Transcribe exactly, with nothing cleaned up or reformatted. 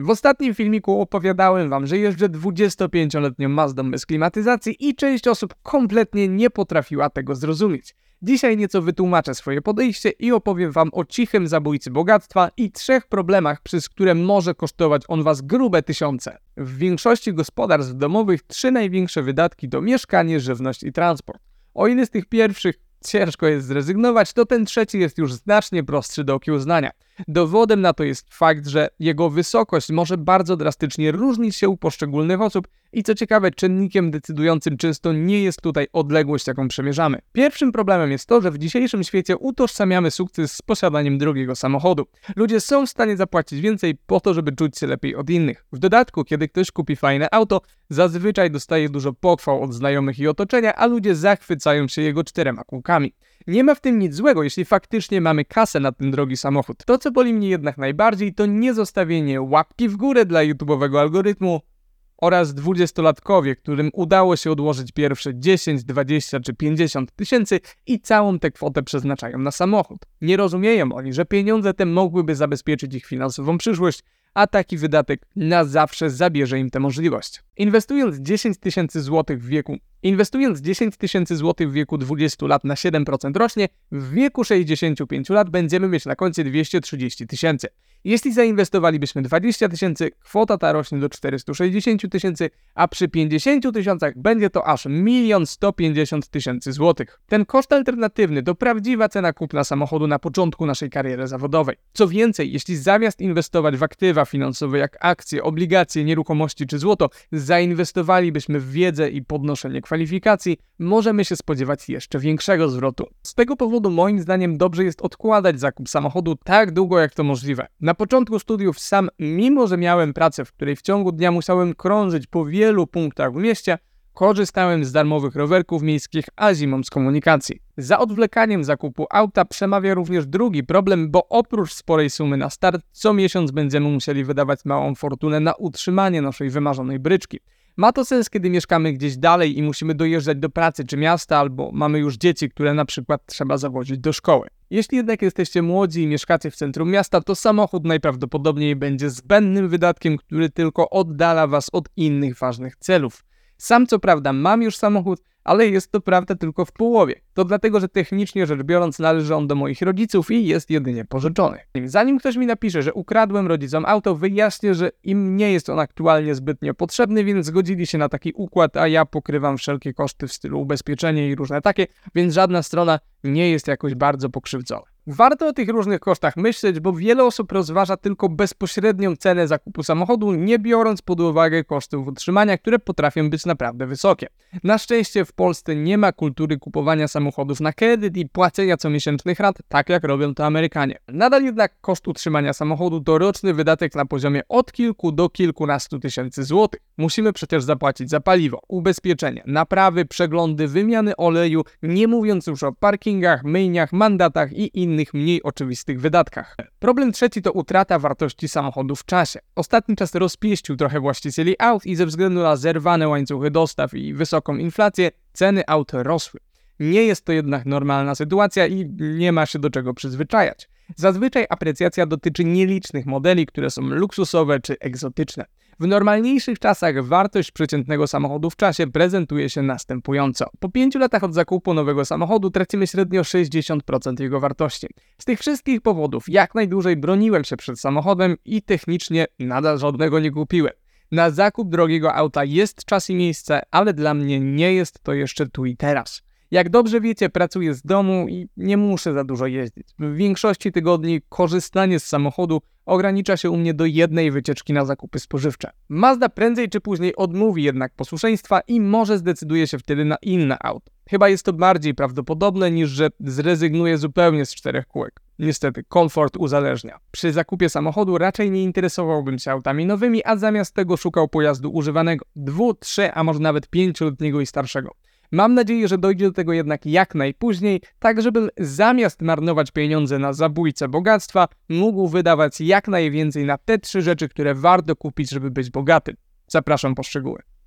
W ostatnim filmiku opowiadałem wam, że jeżdżę dwudziestopięcioletnią Mazdą bez klimatyzacji i część osób kompletnie nie potrafiła tego zrozumieć. Dzisiaj nieco wytłumaczę swoje podejście i opowiem wam o cichym zabójcy bogactwa i trzech problemach, przez które może kosztować on was grube tysiące. W większości gospodarstw domowych trzy największe wydatki to mieszkanie, żywność i transport. O ile z tych pierwszych ciężko jest zrezygnować, to ten trzeci jest już znacznie prostszy do okiełznania. Dowodem na to jest fakt, że jego wysokość może bardzo drastycznie różnić się u poszczególnych osób i co ciekawe, czynnikiem decydującym często nie jest tutaj odległość, jaką przemierzamy. Pierwszym problemem jest to, że w dzisiejszym świecie utożsamiamy sukces z posiadaniem drogiego samochodu. Ludzie są w stanie zapłacić więcej po to, żeby czuć się lepiej od innych. W dodatku, kiedy ktoś kupi fajne auto, zazwyczaj dostaje dużo pochwał od znajomych i otoczenia, a ludzie zachwycają się jego czterema kółkami. Nie ma w tym nic złego, jeśli faktycznie mamy kasę na ten drogi samochód. To, co boli mnie jednak najbardziej, to nie zostawienie łapki w górę dla YouTube'owego algorytmu oraz dwudziestolatkowie, którym udało się odłożyć pierwsze dziesięć, dwadzieścia czy pięćdziesiąt tysięcy i całą tę kwotę przeznaczają na samochód. Nie rozumieją oni, że pieniądze te mogłyby zabezpieczyć ich finansową przyszłość, a taki wydatek na zawsze zabierze im tę możliwość. Inwestując dziesięć tysięcy złotych w wieku Inwestując dziesięć tysięcy złotych w wieku dwudziestu lat na siedem procent rocznie, w wieku sześćdziesięciu pięciu lat będziemy mieć na koncie dwieście trzydzieści tysięcy. Jeśli zainwestowalibyśmy dwadzieścia tysięcy, kwota ta rośnie do czterystu sześćdziesięciu tysięcy, a przy pięćdziesięciu tysiącach będzie to aż milion sto pięćdziesiąt tysięcy złotych. Ten koszt alternatywny to prawdziwa cena kupna samochodu na początku naszej kariery zawodowej. Co więcej, jeśli zamiast inwestować w aktywa finansowe jak akcje, obligacje, nieruchomości czy złoto, zainwestowalibyśmy w wiedzę i podnoszenie kwalifikacji, możemy się spodziewać jeszcze większego zwrotu. Z tego powodu moim zdaniem dobrze jest odkładać zakup samochodu tak długo jak to możliwe. Na początku studiów sam, mimo że miałem pracę, w której w ciągu dnia musiałem krążyć po wielu punktach w mieście, korzystałem z darmowych rowerków miejskich, a zimą z komunikacji. Za odwlekaniem zakupu auta przemawia również drugi problem, bo oprócz sporej sumy na start, co miesiąc będziemy musieli wydawać małą fortunę na utrzymanie naszej wymarzonej bryczki. Ma to sens, kiedy mieszkamy gdzieś dalej i musimy dojeżdżać do pracy czy miasta, albo mamy już dzieci, które na przykład trzeba zawozić do szkoły. Jeśli jednak jesteście młodzi i mieszkacie w centrum miasta, to samochód najprawdopodobniej będzie zbędnym wydatkiem, który tylko oddala was od innych ważnych celów. Sam co prawda mam już samochód, ale jest to prawda tylko w połowie. To dlatego, że technicznie rzecz biorąc należy on do moich rodziców i jest jedynie pożyczony. Zanim ktoś mi napisze, że ukradłem rodzicom auto, wyjaśnię, że im nie jest on aktualnie zbytnio potrzebny, więc zgodzili się na taki układ, a ja pokrywam wszelkie koszty w stylu ubezpieczenie i różne takie, więc żadna strona nie jest jakoś bardzo pokrzywdzona. Warto o tych różnych kosztach myśleć, bo wiele osób rozważa tylko bezpośrednią cenę zakupu samochodu, nie biorąc pod uwagę kosztów utrzymania, które potrafią być naprawdę wysokie. Na szczęście w Polsce nie ma kultury kupowania samochodów na kredyt i płacenia comiesięcznych rat, tak jak robią to Amerykanie. Nadal jednak koszt utrzymania samochodu to roczny wydatek na poziomie od kilku do kilkunastu tysięcy złotych. Musimy przecież zapłacić za paliwo, ubezpieczenie, naprawy, przeglądy, wymiany oleju, nie mówiąc już o parkingach, myjniach, mandatach i innych mniej oczywistych wydatkach. Problem trzeci to utrata wartości samochodu w czasie. Ostatni czas rozpieścił trochę właścicieli aut i ze względu na zerwane łańcuchy dostaw i wysoką inflację ceny aut rosły. Nie jest to jednak normalna sytuacja i nie ma się do czego przyzwyczajać. Zazwyczaj aprecjacja dotyczy nielicznych modeli, które są luksusowe czy egzotyczne. W normalniejszych czasach wartość przeciętnego samochodu w czasie prezentuje się następująco. Po pięciu latach od zakupu nowego samochodu tracimy średnio sześćdziesiąt procent jego wartości. Z tych wszystkich powodów jak najdłużej broniłem się przed samochodem i technicznie nadal żadnego nie kupiłem. Na zakup drogiego auta jest czas i miejsce, ale dla mnie nie jest to jeszcze tu i teraz. Jak dobrze wiecie, pracuję z domu i nie muszę za dużo jeździć. W większości tygodni korzystanie z samochodu ogranicza się u mnie do jednej wycieczki na zakupy spożywcze. Mazda prędzej czy później odmówi jednak posłuszeństwa i może zdecyduje się wtedy na inne auto. Chyba jest to bardziej prawdopodobne niż że zrezygnuje zupełnie z czterech kółek. Niestety, komfort uzależnia. Przy zakupie samochodu raczej nie interesowałbym się autami nowymi, a zamiast tego szukał pojazdu używanego, dwu, trzy, a może nawet pięcioletniego i starszego. Mam nadzieję, że dojdzie do tego jednak jak najpóźniej, tak żebym zamiast marnować pieniądze na zabójcę bogactwa, mógł wydawać jak najwięcej na te trzy rzeczy, które warto kupić, żeby być bogatym. Zapraszam po szczegóły.